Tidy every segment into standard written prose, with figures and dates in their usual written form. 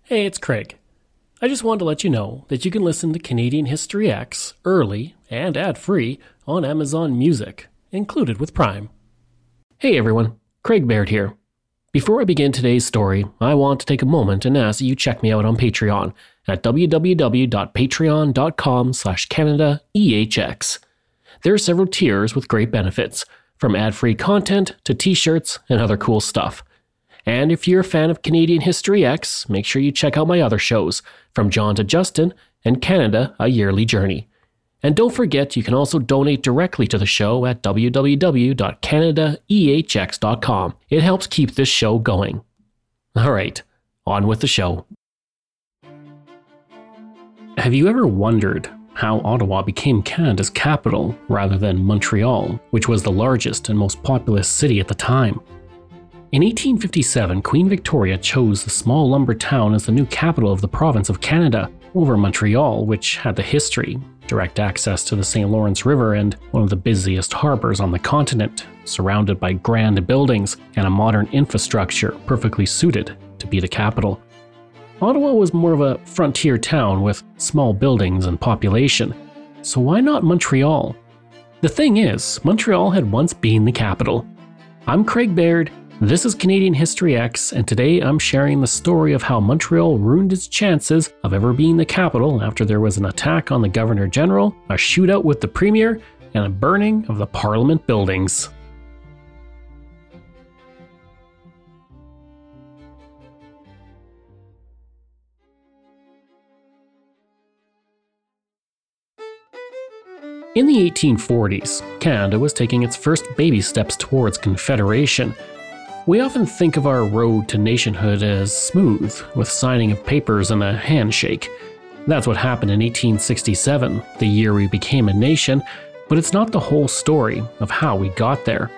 Hey, it's Craig. I just wanted to let you know that you can listen to Canadian History X early and ad-free on Amazon Music, included with Prime. Hey everyone, Craig Baird here. Before I begin today's story, I want to take a moment and ask that you check me out on Patreon at www.patreon.com/CanadaEHX. There are several tiers with great benefits, from ad-free content to t-shirts and other cool stuff. And if you're a fan of Canadian History X, make sure you check out my other shows, From John to Justin and Canada, A Yearly Journey. And don't forget, you can also donate directly to the show at www.canadaehx.com. It helps keep this show going. Alright, on with the show. Have you ever wondered how Ottawa became Canada's capital rather than Montreal, which was the largest and most populous city at the time? In 1857, Queen Victoria chose the small lumber town as the new capital of the province of Canada, over Montreal, which had the history, direct access to the St. Lawrence River, and one of the busiest harbors on the continent, surrounded by grand buildings and a modern infrastructure perfectly suited to be the capital. Ottawa was more of a frontier town with small buildings and population, so why not Montreal? The thing is, Montreal had once been the capital. I'm Craig Baird. This is Canadian History X, and today I'm sharing the story of how Montreal ruined its chances of ever being the capital after there was an attack on the Governor General, a shootout with the Premier, and a burning of the Parliament buildings. In the 1840s, Canada was taking its first baby steps towards Confederation. We often think of our road to nationhood as smooth, with signing of papers and a handshake. That's what happened in 1867, the year we became a nation, but it's not the whole story of how we got there.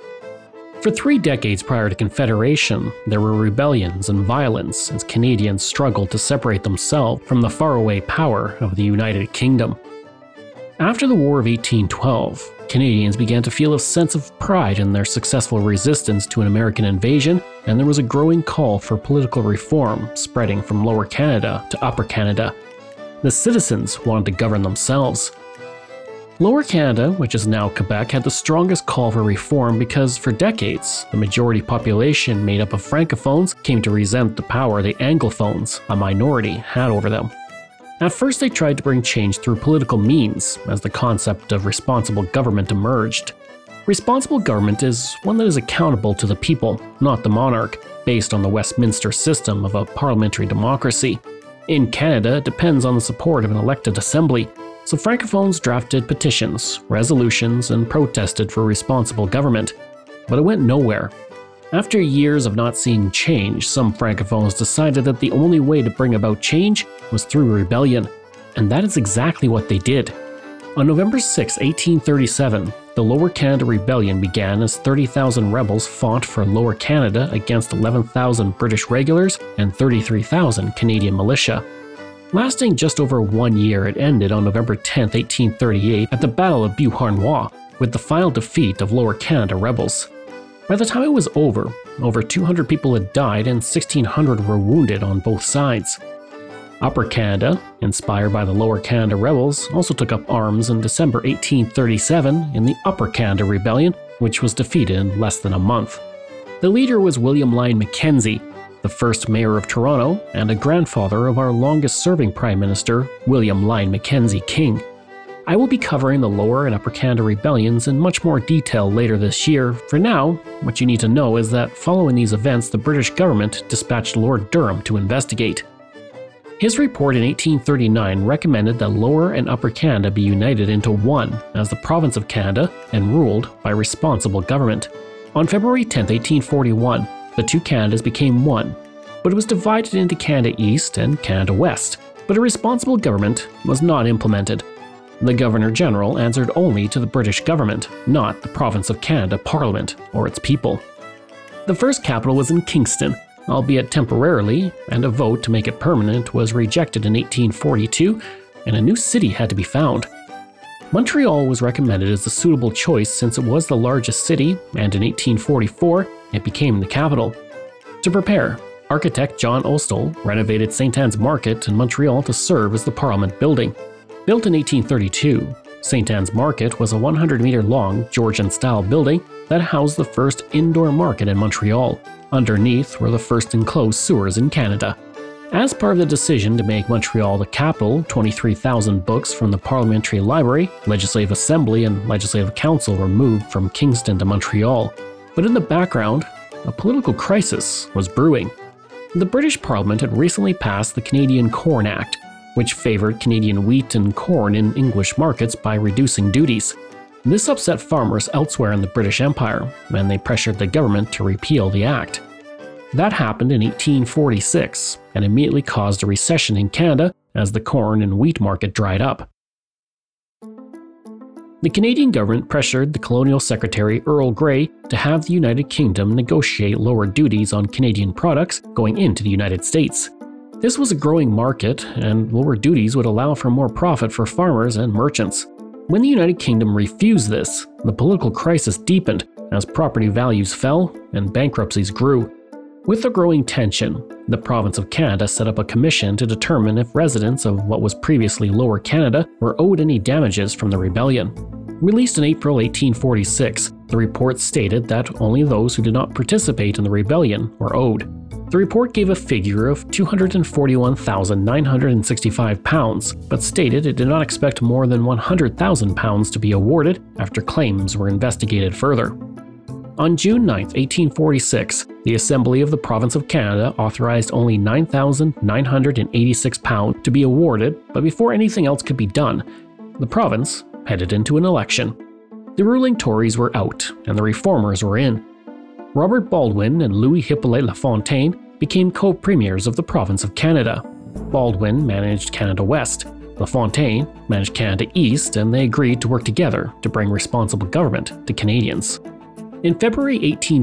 For 3 decades prior to Confederation, there were rebellions and violence as Canadians struggled to separate themselves from the faraway power of the United Kingdom. After the War of 1812, Canadians began to feel a sense of pride in their successful resistance to an American invasion, and there was a growing call for political reform spreading from Lower Canada to Upper Canada. The citizens wanted to govern themselves. Lower Canada, which is now Quebec, had the strongest call for reform because for decades, the majority population made up of francophones came to resent the power the anglophones, a minority, had over them. At first, they tried to bring change through political means, as the concept of responsible government emerged. Responsible government is one that is accountable to the people, not the monarch, based on the Westminster system of a parliamentary democracy. In Canada, it depends on the support of an elected assembly, so francophones drafted petitions, resolutions, and protested for responsible government. But it went nowhere. After years of not seeing change, some francophones decided that the only way to bring about change was through rebellion, and that is exactly what they did. On November 6, 1837, the Lower Canada Rebellion began as 30,000 rebels fought for Lower Canada against 11,000 British regulars and 33,000 Canadian militia. Lasting just over 1 year, it ended on November 10, 1838 at the Battle of Beauharnois, with the final defeat of Lower Canada rebels. By the time it was over 200 people had died and 1,600 were wounded on both sides. Upper Canada, inspired by the Lower Canada rebels, also took up arms in December 1837 in the Upper Canada Rebellion, which was defeated in less than a month. The leader was William Lyon Mackenzie, the first mayor of Toronto and a grandfather of our longest-serving Prime Minister, William Lyon Mackenzie King. I will be covering the Lower and Upper Canada Rebellions in much more detail later this year. For now, what you need to know is that following these events, the British government dispatched Lord Durham to investigate. His report in 1839 recommended that Lower and Upper Canada be united into one as the province of Canada and ruled by responsible government. On February 10, 1841, the two Canadas became one, but it was divided into Canada East and Canada West, but a responsible government was not implemented. The Governor General answered only to the British government, not the Province of Canada Parliament or its people. The first capital was in Kingston, albeit temporarily, and a vote to make it permanent was rejected in 1842, and a new city had to be found. Montreal was recommended as the suitable choice since it was the largest city, and in 1844, it became the capital. To prepare, architect John Ostel renovated St. Anne's Market in Montreal to serve as the Parliament building. Built in 1832, St. Anne's Market was a 100-meter-long Georgian-style building that housed the first indoor market in Montreal. Underneath were the first enclosed sewers in Canada. As part of the decision to make Montreal the capital, 23,000 books from the Parliamentary Library, Legislative Assembly, and Legislative Council were moved from Kingston to Montreal. But in the background, a political crisis was brewing. The British Parliament had recently passed the Canadian Corn Act, which favored Canadian wheat and corn in English markets by reducing duties. This upset farmers elsewhere in the British Empire, and they pressured the government to repeal the act. That happened in 1846 and immediately caused a recession in Canada as the corn and wheat market dried up. The Canadian government pressured the Colonial Secretary Earl Grey to have the United Kingdom negotiate lower duties on Canadian products going into the United States. This was a growing market, and lower duties would allow for more profit for farmers and merchants. When the United Kingdom refused this, the political crisis deepened as property values fell and bankruptcies grew. With the growing tension, the province of Canada set up a commission to determine if residents of what was previously Lower Canada were owed any damages from the rebellion. Released in April 1846, the report stated that only those who did not participate in the rebellion were owed. The report gave a figure of £241,965, but stated it did not expect more than £100,000 to be awarded after claims were investigated further. On June 9, 1846, the Assembly of the Province of Canada authorized only £9,986 to be awarded, but before anything else could be done, the province headed into an election. The ruling Tories were out, and the Reformers were in. Robert Baldwin and Louis Hippolyte Lafontaine became co-premiers of the province of Canada. Baldwin managed Canada West, Lafontaine managed Canada East, and they agreed to work together to bring responsible government to Canadians. In February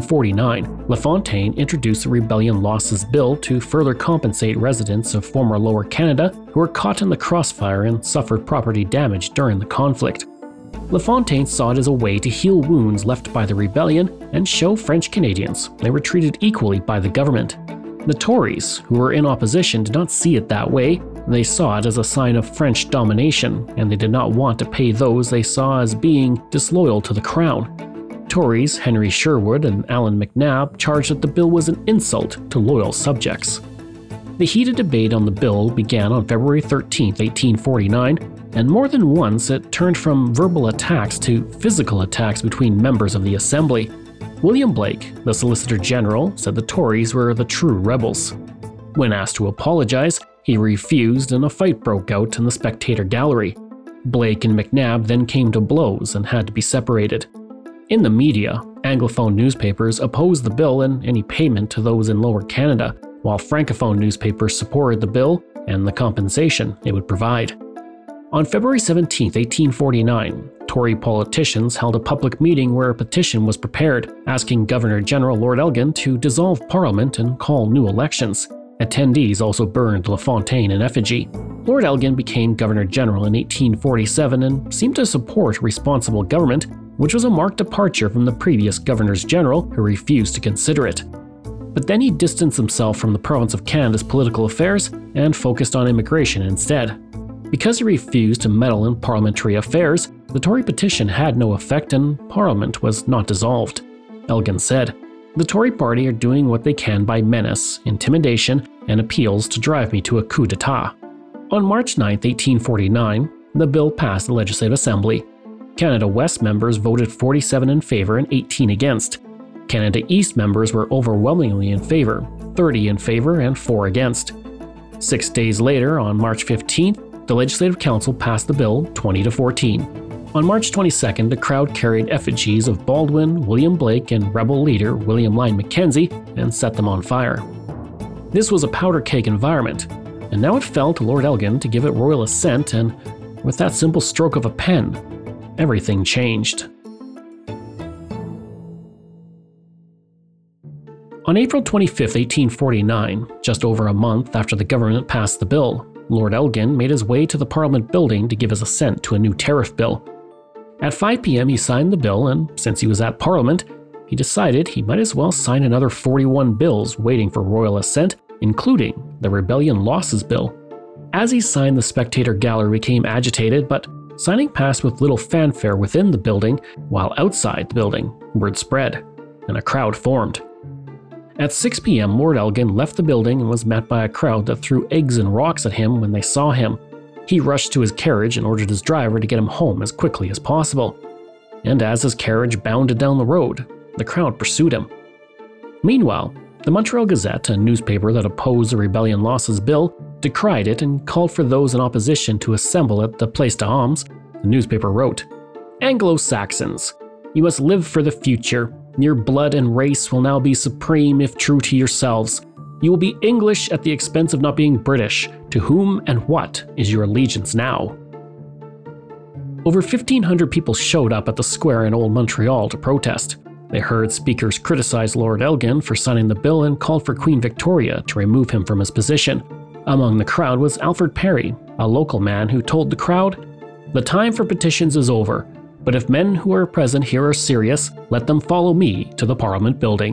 1849, Lafontaine introduced the Rebellion Losses Bill to further compensate residents of former Lower Canada who were caught in the crossfire and suffered property damage during the conflict. Lafontaine saw it as a way to heal wounds left by the rebellion and show French Canadians they were treated equally by the government. The Tories, who were in opposition, did not see it that way. They saw it as a sign of French domination, and they did not want to pay those they saw as being disloyal to the crown. Tories Henry Sherwood and Allan MacNab charged that the bill was an insult to loyal subjects. The heated debate on the bill began on February 13, 1849, and more than once it turned from verbal attacks to physical attacks between members of the Assembly. William Blake, the Solicitor General, said the Tories were the true rebels. When asked to apologize, he refused and a fight broke out in the spectator gallery. Blake and MacNab then came to blows and had to be separated. In the media, Anglophone newspapers opposed the bill and any payment to those in Lower Canada, while Francophone newspapers supported the bill and the compensation it would provide. On February 17, 1849, Tory politicians held a public meeting where a petition was prepared, asking Governor-General Lord Elgin to dissolve Parliament and call new elections. Attendees also burned Lafontaine in effigy. Lord Elgin became Governor-General in 1847 and seemed to support responsible government, which was a marked departure from the previous Governors-General who refused to consider it. But then he distanced himself from the province of Canada's political affairs and focused on immigration instead. Because he refused to meddle in parliamentary affairs, the Tory petition had no effect and Parliament was not dissolved. Elgin said, "The Tory party are doing what they can by menace, intimidation, and appeals to drive me to a coup d'etat." On March 9, 1849, the bill passed the Legislative Assembly. Canada West members voted 47 in favor and 18 against. Canada East members were overwhelmingly in favor, 30 in favor and 4 against. 6 days later, on March 15th, the Legislative Council passed the bill 20-14. On March 22nd, the crowd carried effigies of Baldwin, William Blake, and rebel leader William Lyon Mackenzie and set them on fire. This was a powder keg environment, and now it fell to Lord Elgin to give it royal assent, and with that simple stroke of a pen, everything changed. On April 25, 1849, just over a month after the government passed the bill, Lord Elgin made his way to the Parliament building to give his assent to a new tariff bill. At 5 p.m. he signed the bill, and since he was at Parliament, he decided he might as well sign another 41 bills waiting for royal assent, including the Rebellion Losses Bill. As he signed, the spectator gallery became agitated, but signing passed with little fanfare within the building, while outside the building, word spread, and a crowd formed. At 6 p.m., Lord Elgin left the building and was met by a crowd that threw eggs and rocks at him when they saw him. He rushed to his carriage and ordered his driver to get him home as quickly as possible. And as his carriage bounded down the road, the crowd pursued him. Meanwhile, the Montreal Gazette, a newspaper that opposed the Rebellion Losses Bill, decried it and called for those in opposition to assemble at the Place d'Armes. The newspaper wrote, "Anglo-Saxons, you must live for the future. Your blood and race will now be supreme if true to yourselves. You will be English at the expense of not being British. To whom and what is your allegiance now?" Over 1,500 people showed up at the square in Old Montreal to protest. They heard speakers criticize Lord Elgin for signing the bill and called for Queen Victoria to remove him from his position. Among the crowd was Alfred Perry, a local man who told the crowd, "The time for petitions is over, but if men who are present here are serious, let them follow me to the Parliament building."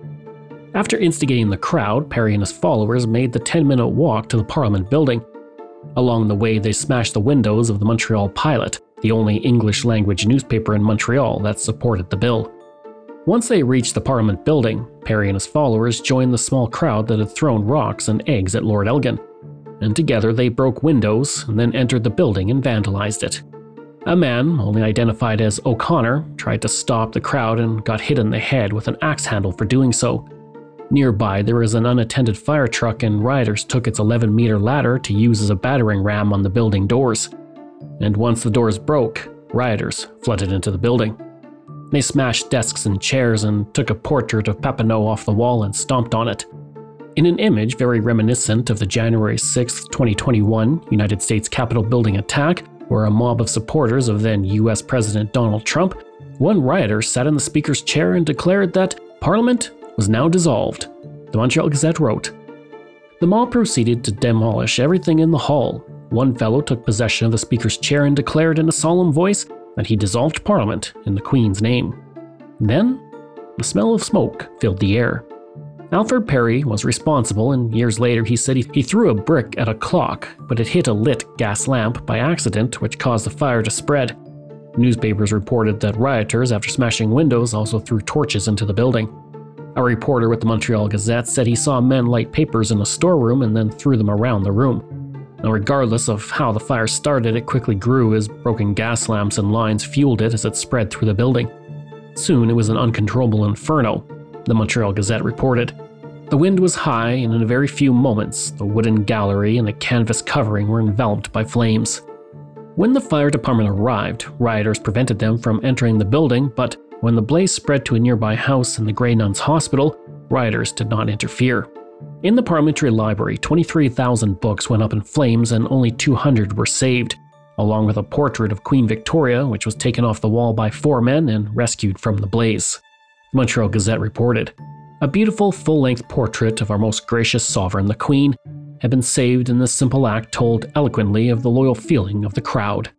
After instigating the crowd, Perry and his followers made the 10-minute walk to the Parliament building. Along the way, they smashed the windows of the Montreal Pilot, the only English-language newspaper in Montreal that supported the bill. Once they reached the Parliament building, Perry and his followers joined the small crowd that had thrown rocks and eggs at Lord Elgin, and together they broke windows and then entered the building and vandalized it. A man, only identified as O'Connor, tried to stop the crowd and got hit in the head with an axe handle for doing so. Nearby, there was an unattended fire truck, and rioters took its 11-meter ladder to use as a battering ram on the building doors. And once the doors broke, rioters flooded into the building. They smashed desks and chairs and took a portrait of Papineau off the wall and stomped on it. In an image very reminiscent of the January 6, 2021 United States Capitol building attack, where a mob of supporters of then US President Donald Trump, one rioter sat in the speaker's chair and declared that Parliament was now dissolved. The Montreal Gazette wrote, "The mob proceeded to demolish everything in the hall. One fellow took possession of the speaker's chair and declared in a solemn voice that he dissolved Parliament in the Queen's name. Then, the smell of smoke filled the air." Alfred Perry was responsible, and years later he said he threw a brick at a clock, but it hit a lit gas lamp by accident, which caused the fire to spread. Newspapers reported that rioters, after smashing windows, also threw torches into the building. A reporter with the Montreal Gazette said he saw men light papers in a storeroom and then threw them around the room. Now, regardless of how the fire started, it quickly grew as broken gas lamps and lines fueled it as it spread through the building. Soon it was an uncontrollable inferno, the Montreal Gazette reported. The wind was high, and in a very few moments, the wooden gallery and the canvas covering were enveloped by flames. When the fire department arrived, rioters prevented them from entering the building, but when the blaze spread to a nearby house and the Grey Nuns Hospital, rioters did not interfere. In the Parliamentary Library, 23,000 books went up in flames and only 200 were saved, along with a portrait of Queen Victoria, which was taken off the wall by 4 men and rescued from the blaze. The Montreal Gazette reported, "A beautiful full-length portrait of our most gracious sovereign, the Queen, had been saved, and this simple act told eloquently of the loyal feeling of the crowd."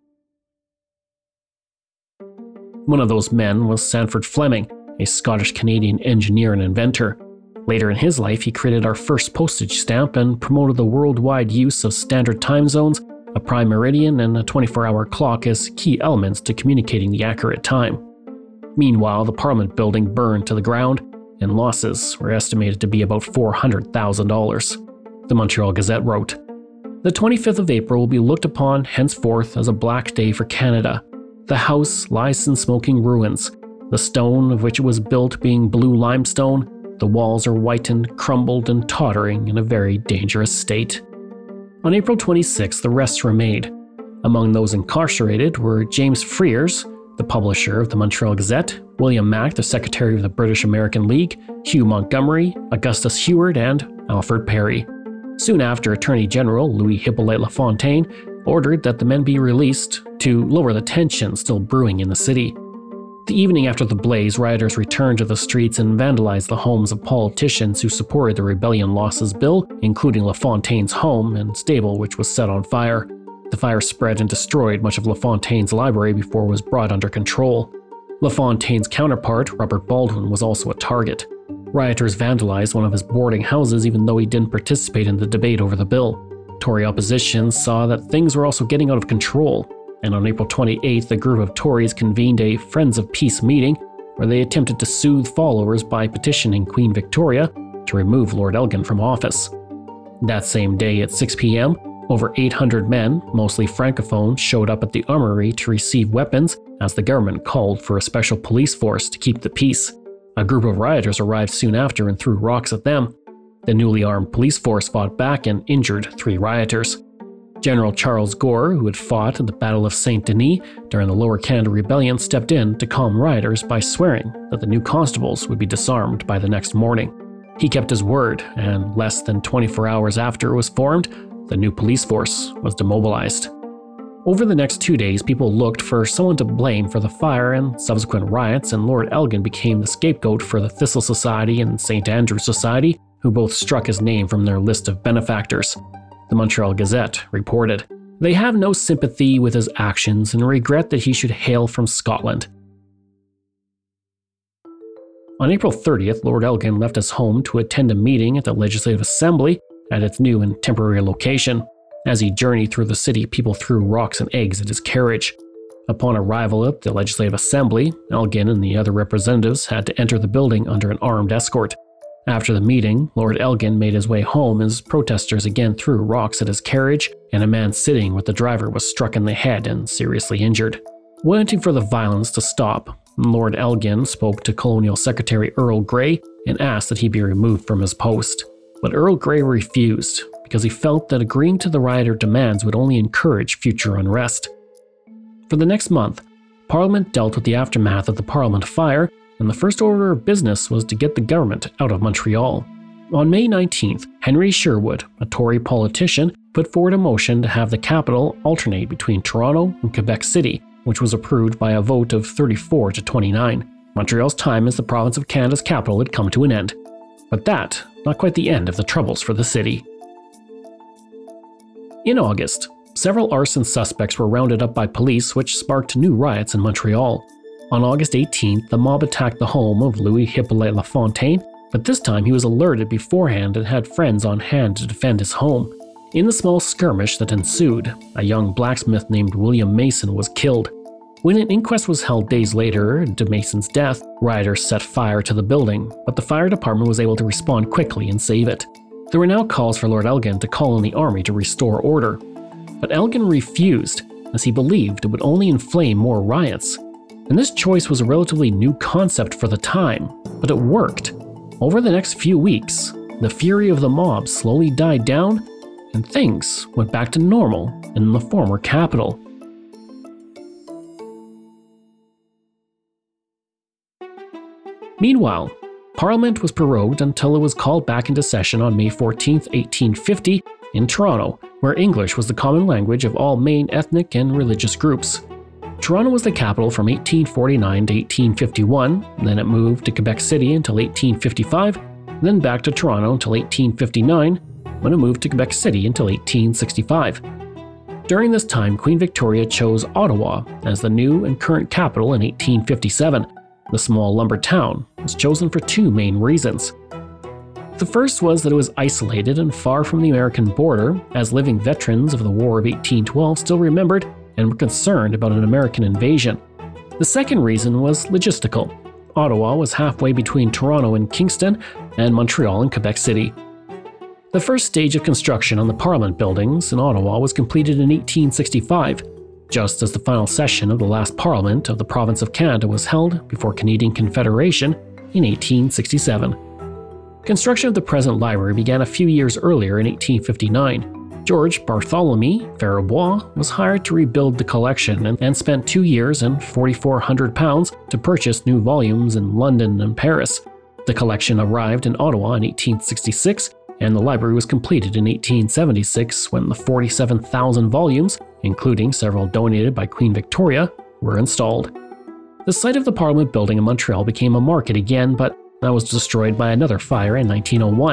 One of those men was Sandford Fleming, a Scottish-Canadian engineer and inventor. Later in his life, he created our first postage stamp and promoted the worldwide use of standard time zones, a prime meridian, and a 24-hour clock as key elements to communicating the accurate time. Meanwhile, the Parliament building burned to the ground, and losses were estimated to be about $400,000. The Montreal Gazette wrote, "The 25th of April will be looked upon henceforth as a black day for Canada. The house lies in smoking ruins, the stone of which it was built being blue limestone. The walls are whitened, crumbled, and tottering in a very dangerous state." On April 26, arrests were made. Among those incarcerated were James Freers, the publisher of the Montreal Gazette, William Mack, the secretary of the British American League, Hugh Montgomery, Augustus Heward, and Alfred Perry. Soon after, Attorney General Louis Hippolyte Lafontaine ordered that the men be released to lower the tension still brewing in the city. The evening after the blaze, rioters returned to the streets and vandalized the homes of politicians who supported the Rebellion Losses Bill, including Lafontaine's home and stable, which was set on fire. The fire spread and destroyed much of Lafontaine's library before it was brought under control. LaFontaine's counterpart, Robert Baldwin, was also a target. Rioters vandalized one of his boarding houses even though he didn't participate in the debate over the bill. Tory opposition saw that things were also getting out of control, and on April 28th, a group of Tories convened a Friends of Peace meeting where they attempted to soothe followers by petitioning Queen Victoria to remove Lord Elgin from office. That same day at 6 p.m., over 800 men, mostly francophones, showed up at the armory to receive weapons as the government called for a special police force to keep the peace. A group of rioters arrived soon after and threw rocks at them. The newly armed police force fought back and injured 3 rioters. General Charles Gore, who had fought at the Battle of Saint-Denis during the Lower Canada Rebellion, stepped in to calm rioters by swearing that the new constables would be disarmed by the next morning. He kept his word, and less than 24 hours after it was formed, the new police force was demobilized. Over the next 2 days, people looked for someone to blame for the fire and subsequent riots, and Lord Elgin became the scapegoat for the Thistle Society and St. Andrew's Society, who both struck his name from their list of benefactors. The Montreal Gazette reported, "They have no sympathy with his actions and regret that he should hail from Scotland." On April 30th, Lord Elgin left his home to attend a meeting at the Legislative Assembly at its new and temporary location. As he journeyed through the city, people threw rocks and eggs at his carriage. Upon arrival at the Legislative Assembly, Elgin and the other representatives had to enter the building under an armed escort. After the meeting, Lord Elgin made his way home as protesters again threw rocks at his carriage, and a man sitting with the driver was struck in the head and seriously injured. Waiting for the violence to stop, Lord Elgin spoke to Colonial Secretary Earl Grey and asked that he be removed from his post. But Earl Grey refused because he felt that agreeing to the rioter demands would only encourage future unrest. For the next month, Parliament dealt with the aftermath of the Parliament fire, and the first order of business was to get the government out of Montreal. On May 19th, Henry Sherwood, a Tory politician, put forward a motion to have the capital alternate between Toronto and Quebec City, which was approved by a vote of 34 to 29. Montreal's time as the province of Canada's capital had come to an end. But that, not quite the end of the troubles for the city. In August, several arson suspects were rounded up by police, which sparked new riots in Montreal. On August 18th, the mob attacked the home of Louis Hippolyte Lafontaine, but this time he was alerted beforehand and had friends on hand to defend his home. In the small skirmish that ensued, a young blacksmith named William Mason was killed. When an inquest was held days later into Mason's death, rioters set fire to the building, but the fire department was able to respond quickly and save it. There were now calls for Lord Elgin to call in the army to restore order. But Elgin refused, as he believed it would only inflame more riots. And this choice was a relatively new concept for the time, but it worked. Over the next few weeks, the fury of the mob slowly died down, and things went back to normal in the former capital. Meanwhile, Parliament was prorogued until it was called back into session on May 14, 1850, in Toronto, where English was the common language of all main ethnic and religious groups. Toronto was the capital from 1849 to 1851, then it moved to Quebec City until 1855, then back to Toronto until 1859, when it moved to Quebec City until 1865. During this time, Queen Victoria chose Ottawa as the new and current capital in 1857. The small lumber town was chosen for 2 main reasons. The first was that it was isolated and far from the American border, as living veterans of the War of 1812 still remembered and were concerned about an American invasion. The second reason was logistical. Ottawa was halfway between Toronto and Kingston, and Montreal and Quebec City. The first stage of construction on the Parliament buildings in Ottawa was completed in 1865, just as the final session of the last Parliament of the Province of Canada was held before Canadian Confederation in 1867. Construction of the present library began a few years earlier in 1859. George Bartholomew Faribois was hired to rebuild the collection and spent 2 years and £4,400 to purchase new volumes in London and Paris. The collection arrived in Ottawa in 1866, and the library was completed in 1876 when the 47,000 volumes, including several donated by Queen Victoria, were installed. The site of the Parliament building in Montreal became a market again, but that was destroyed by another fire in 1901.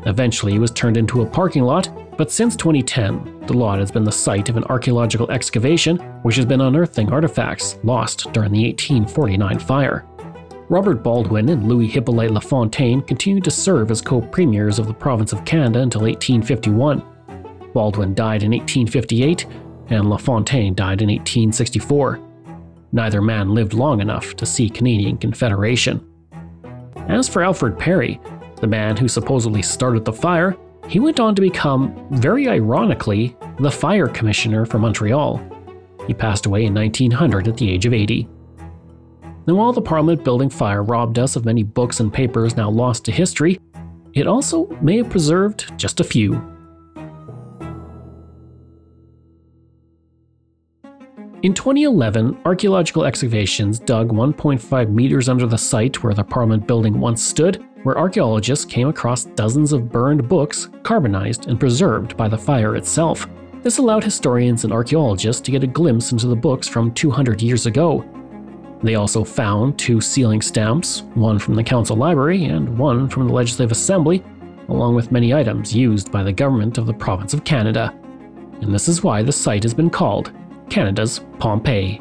Eventually, it was turned into a parking lot, but since 2010, the lot has been the site of an archaeological excavation which has been unearthing artifacts lost during the 1849 fire. Robert Baldwin and Louis Hippolyte Lafontaine continued to serve as co-premiers of the province of Canada until 1851. Baldwin died in 1858, and Lafontaine died in 1864. Neither man lived long enough to see Canadian Confederation. As for Alfred Perry, the man who supposedly started the fire, he went on to become, very ironically, the fire commissioner for Montreal. He passed away in 1900 at the age of 80. And while the Parliament building fire robbed us of many books and papers now lost to history, it also may have preserved just a few. In 2011, archaeological excavations dug 1.5 meters under the site where the Parliament building once stood, where archaeologists came across dozens of burned books, carbonized and preserved by the fire itself. This allowed historians and archaeologists to get a glimpse into the books from 200 years ago. They also found 2 sealing stamps, one from the Council Library and one from the Legislative Assembly, along with many items used by the government of the province of Canada. And this is why the site has been called Canada's Pompeii.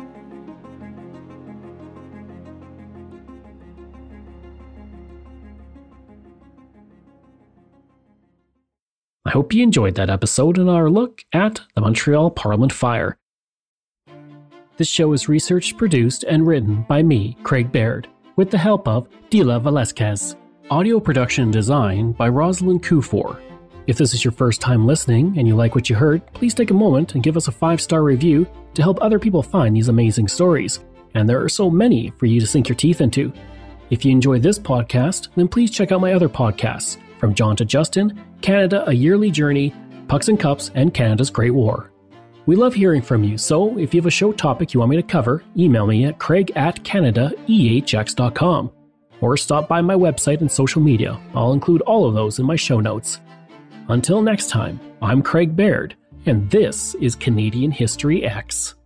I hope you enjoyed that episode and our look at the Montreal Parliament Fire. This show is researched, produced, and written by me, Craig Baird, with the help of Dila Velasquez. Audio production and design by Rosalind Kufor. If this is your first time listening and you like what you heard, please take a moment and give us a 5-star review to help other people find these amazing stories. And there are so many for you to sink your teeth into. If you enjoy this podcast, then please check out my other podcasts, From John to Justin, Canada, A Yearly Journey, Pucks and Cups, and Canada's Great War. We love hearing from you, so if you have a show topic you want me to cover, email me at craig@canadaehx.com. Or stop by my website and social media. I'll include all of those in my show notes. Until next time, I'm Craig Baird, and this is Canadian History X.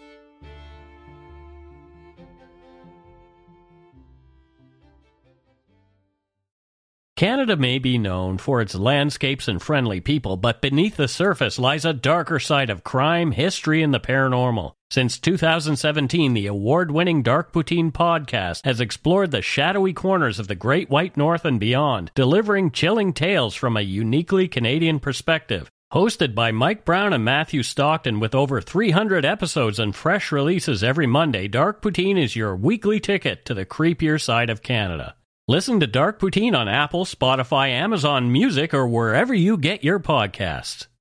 Canada may be known for its landscapes and friendly people, but beneath the surface lies a darker side of crime, history, and the paranormal. Since 2017, the award-winning Dark Poutine podcast has explored the shadowy corners of the Great White North and beyond, delivering chilling tales from a uniquely Canadian perspective. Hosted by Mike Brown and Matthew Stockton with over 300 episodes and fresh releases every Monday, Dark Poutine is your weekly ticket to the creepier side of Canada. Listen to Dark Poutine on Apple, Spotify, Amazon Music, or wherever you get your podcasts.